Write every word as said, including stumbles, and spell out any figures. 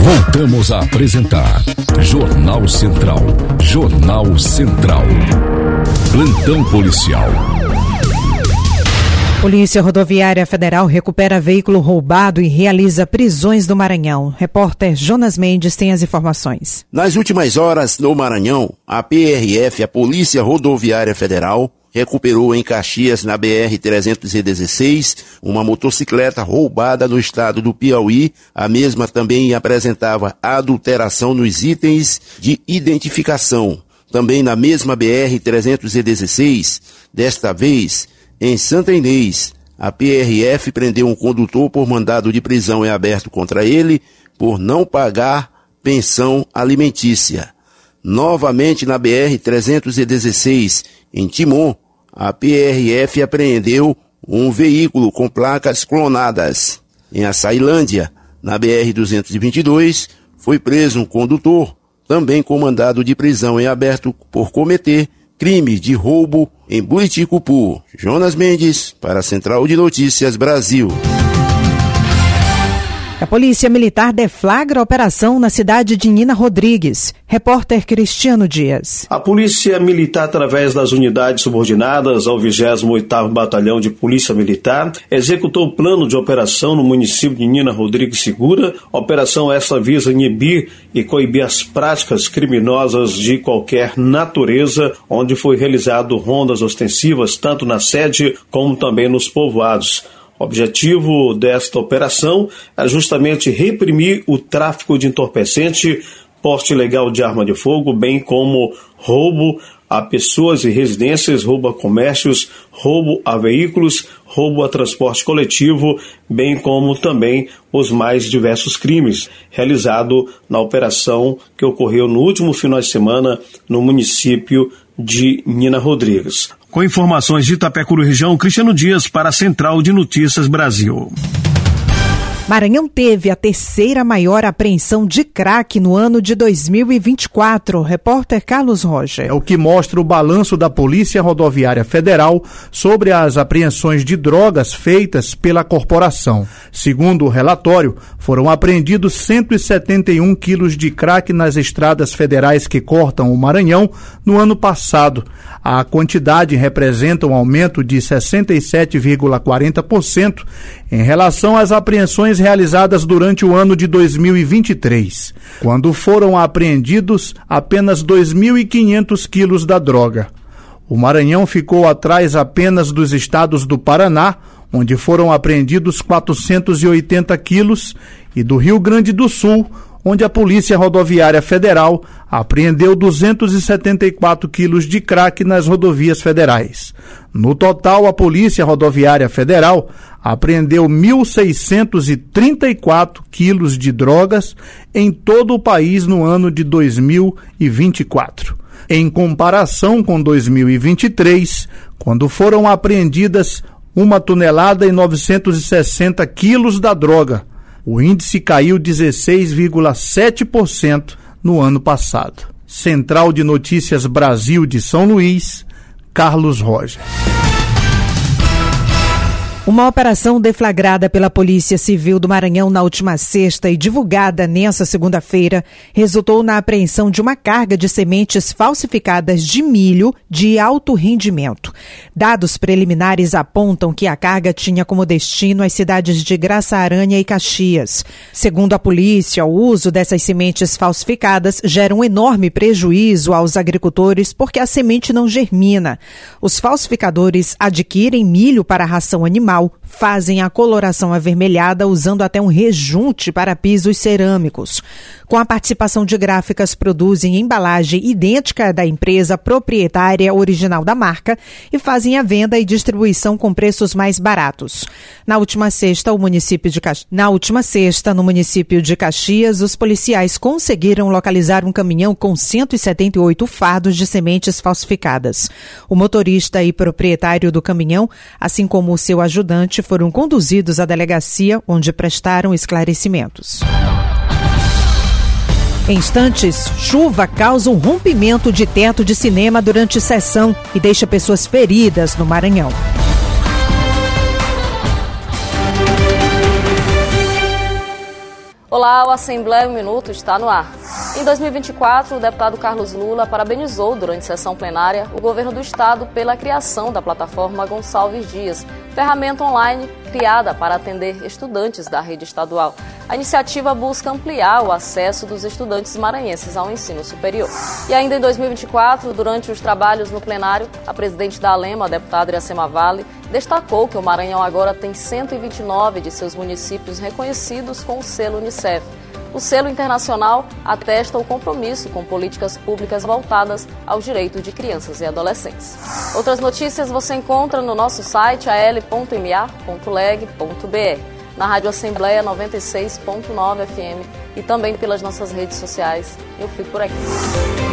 Voltamos a apresentar Jornal Central. Jornal Central. Plantão policial. Polícia Rodoviária Federal recupera veículo roubado e realiza prisões do Maranhão. Repórter Jonas Mendes tem as informações. Nas últimas horas, no Maranhão, a P R F, a Polícia Rodoviária Federal, recuperou em Caxias, na B R trezentos e dezesseis, uma motocicleta roubada no estado do Piauí. A mesma também apresentava adulteração nos itens de identificação. Também na mesma B R trezentos e dezesseis, desta vez em Santa Inês, a P R F prendeu um condutor por mandado de prisão em aberto contra ele por não pagar pensão alimentícia. Novamente na B R trezentos e dezesseis, em Timon, a P R F apreendeu um veículo com placas clonadas. Em Açailândia, na B R duzentos e vinte e dois, foi preso um condutor, também com mandado de prisão em aberto por cometer crime de roubo em Buriticupu. Jonas Mendes, para a Central de Notícias Brasil. A Polícia Militar deflagra a operação na cidade de Nina Rodrigues. Repórter Cristiano Dias. A Polícia Militar, através das unidades subordinadas ao vigésimo oitavo Batalhão de Polícia Militar, executou o plano de operação no município de Nina Rodrigues Segura. A operação essa visa inibir e coibir as práticas criminosas de qualquer natureza, onde foi realizado rondas ostensivas tanto na sede como também nos povoados. O objetivo desta operação é justamente reprimir o tráfico de entorpecente, porte ilegal de arma de fogo, bem como roubo a pessoas e residências, roubo a comércios, roubo a veículos, roubo a transporte coletivo, bem como também os mais diversos crimes, realizado na operação que ocorreu no último final de semana no município de Nina Rodrigues. Com informações de Itapecuru região, Cristiano Dias para a Central de Notícias Brasil. Maranhão teve a terceira maior apreensão de crack no ano de dois mil e vinte e quatro. Repórter Carlos Roger. É o que mostra o balanço da Polícia Rodoviária Federal sobre as apreensões de drogas feitas pela corporação. Segundo o relatório, foram apreendidos cento e setenta e um quilos de crack nas estradas federais que cortam o Maranhão no ano passado. A quantidade representa um aumento de sessenta e sete vírgula quarenta por cento em relação às apreensões realizadas durante o ano de dois mil e vinte e três, quando foram apreendidos apenas dois mil e quinhentos quilos da droga. O Maranhão ficou atrás apenas dos estados do Paraná, onde foram apreendidos quatrocentos e oitenta quilos, e do Rio Grande do Sul, onde a Polícia Rodoviária Federal apreendeu duzentos e setenta e quatro quilos de crack nas rodovias federais. No total, a Polícia Rodoviária Federal apreendeu mil seiscentos e trinta e quatro quilos de drogas em todo o país no ano de dois mil e vinte e quatro. Em comparação com dois mil e vinte e três, quando foram apreendidas uma tonelada e novecentos e sessenta quilos da droga, o índice caiu dezesseis vírgula sete por cento no ano passado. Central de Notícias Brasil de São Luís, Carlos Roger. Uma operação deflagrada pela Polícia Civil do Maranhão na última sexta e divulgada nesta segunda-feira resultou na apreensão de uma carga de sementes falsificadas de milho de alto rendimento. Dados preliminares apontam que a carga tinha como destino as cidades de Graça Aranha e Caxias. Segundo a polícia, o uso dessas sementes falsificadas gera um enorme prejuízo aos agricultores porque a semente não germina. Os falsificadores adquirem milho para ração animal, fazem a coloração avermelhada usando até um rejunte para pisos cerâmicos. Com a participação de gráficas, produzem embalagem idêntica da empresa proprietária original da marca e fazem a venda e distribuição com preços mais baratos. Na última sexta, o município de Cax... Na última sexta, no município de Caxias, os policiais conseguiram localizar um caminhão com cento e setenta e oito fardos de sementes falsificadas. O motorista e proprietário do caminhão, assim como o seu ajudante, foram conduzidos à delegacia, onde prestaram esclarecimentos. Em instantes, chuva causa um rompimento de teto de cinema durante sessão e deixa pessoas feridas no Maranhão. Olá, o Assembleia um Minuto está no ar. Em dois mil e vinte e quatro, o deputado Carlos Lula parabenizou durante sessão plenária o governo do estado pela criação da plataforma Gonçalves Dias, ferramenta online criada para atender estudantes da rede estadual. A iniciativa busca ampliar o acesso dos estudantes maranhenses ao ensino superior. E ainda em dois mil e vinte e quatro, durante os trabalhos no plenário, a presidente da ALEMA, a deputada Iracema Vale, destacou que o Maranhão agora tem cento e vinte e nove de seus municípios reconhecidos com o selo Unicef. O selo internacional atesta o compromisso com políticas públicas voltadas aos direitos de crianças e adolescentes. Outras notícias você encontra no nosso site a l ponto m a ponto leg ponto b r, na Rádio Assembleia noventa e seis ponto nove F M e também pelas nossas redes sociais. Eu fico por aqui.